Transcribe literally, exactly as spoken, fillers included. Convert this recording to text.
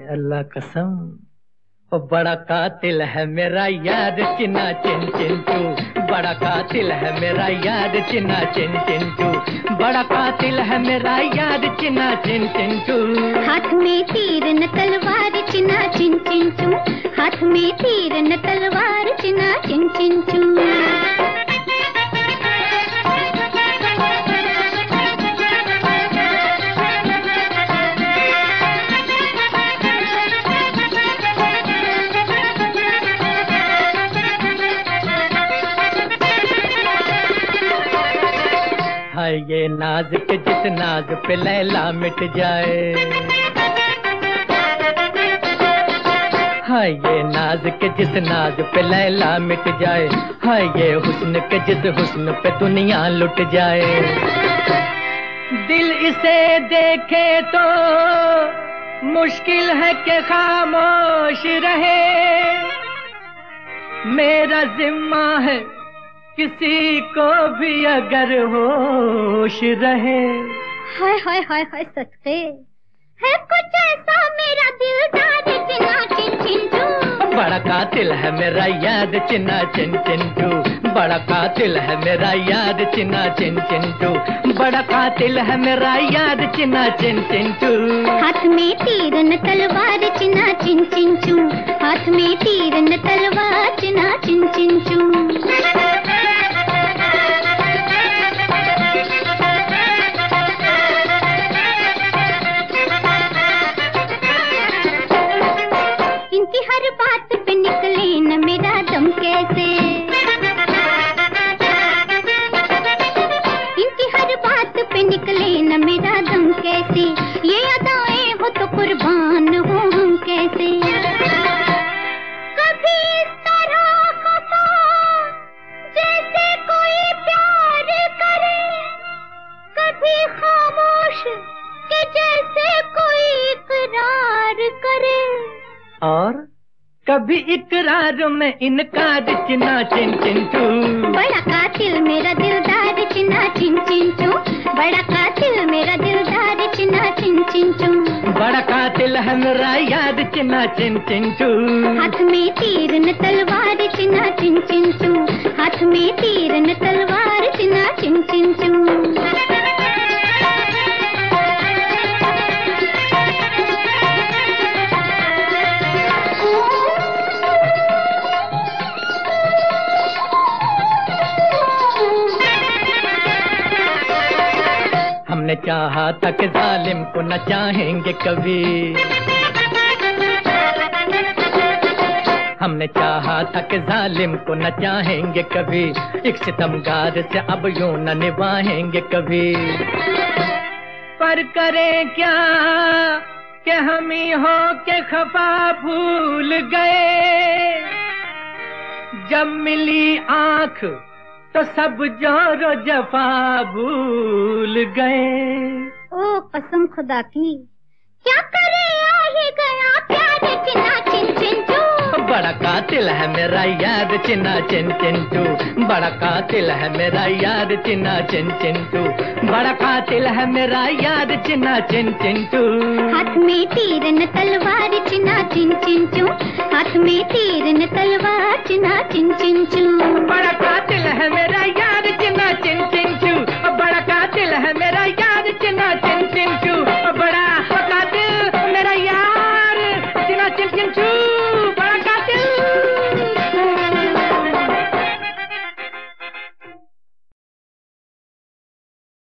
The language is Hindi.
अल्लाह कसम, ओ बड़ा कातिल है मेरा यार चिन्ना चिन चिंटू, बड़ा कातिल है मेरा यार चिन्ना चिन चिंटू, बड़ा कातिल है मेरा यार चिन्ना चिन चिंटू। हाथ में तीर न तलवार चिन्ना चिन चिंटू, हाथ में तीर न तलवार चिन्ना चिन चिंटू। हाय ये नाज के जिस नाज पे लैला मिट जाए, हाय ये नाज के जिस नाज पे लैला मिट जाए, हाय ये हुस्न के जिस हुस्न पे दुनिया लुट जाए। दिल इसे देखे तो मुश्किल है कि खामोश रहे, मेरा जिम्मा है किसी को भी अगर होश रहे। हाय हाय हाय हाय सदके है कुछ ऐसा मेरा दिलदार चिन्ना चिन चिंटू, बड़ा कातिल है मेरा याद चिन्ना चिन चिंटू, बड़ा कातिल है मेरा याद चिन्ना चिन चिंटू, बड़ा कातिल है मेरा याद चिन्ना चिन चिंटू। हाथ में तीर न तलवार चिन्ना चिन चिंटू, हाथ में तीर न तलवार चिन्ना चिन चिंटू। इनकी हर बात पे निकले न मेरा दम कैसे, इनकी हर बात पे निकले न मेरा दम कैसे, ये अदाएं हो तो कुर्बान हो हम कैसे। कभी इस तरह खफा जैसे कोई प्यार करे, कभी खामोश के जैसे कोई इकरार करे, और कभी इकरार में इनकार चिन्ना चिन चिंटू। बड़ा कातिल मेरा दिलदार चिन्ना चिन चिंटू, बड़ा कातिल मेरा दिलदार चिन्ना चिन चिंटू, बड़ा कातिल है मेरा याद चिन्ना चिन चिंटू। हाथ में तीर न तलवार चिन्ना चिन चिंटू, हाथ में तीर न तलवार चिन्ना चिन चिंटू। हमने चाहा था कि जालिम को न चाहेंगे कभी, हमने चाहा था कि जालिम को न चाहेंगे कभी, एक सितमगार से अब यूं न निभाएंगे कभी। पर करें क्या कि हम ही हो के खफा भूल गए, जब मिली आंख तो सब जोरो जफा भूल गए। ओ कसम खुदा की क्या करे आ ही गया प्यार चिन्ना चिन चिंटू, बड़ा कातिल है मेरा याद चिन्ना चिन चिंटू, बड़ा कातिल है मेरा याद चिन्ना चिन चिंटू, बड़ा कातिल है मेरा याद चिन्ना चिन चिंटू। हाथ में तीर न तलवार चिन्ना चिन चिंटू, हाथ में तीर न तलवार चिन्ना चिन चिंटू, बड़ा कातिल है मेरा याद